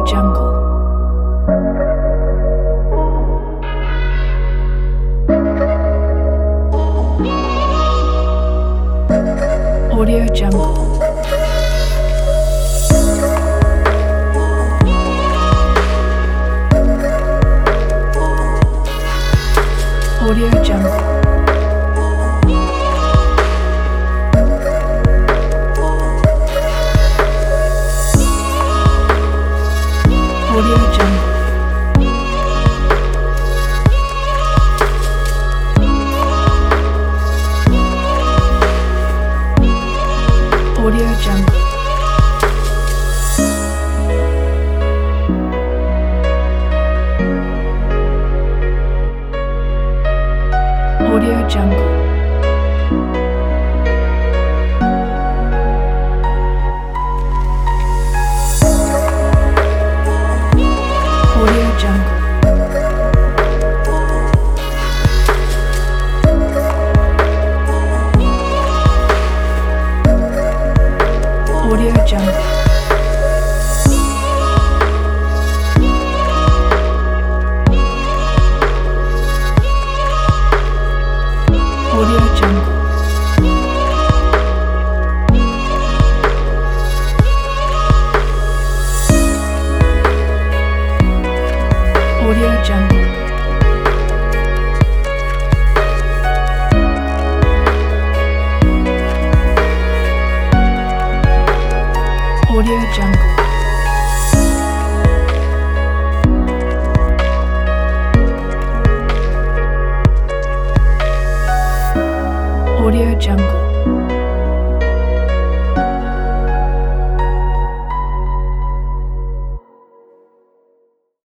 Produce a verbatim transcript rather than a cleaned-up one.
Jungle. Audio Jungle. Audio Jungle. Audio Jungle. Audio Jungle. Audio Jungle. Audio Jungle. Audio Jungle. Audio Jungle. Audio Jungle. Audio Jungle. Audio Jungle.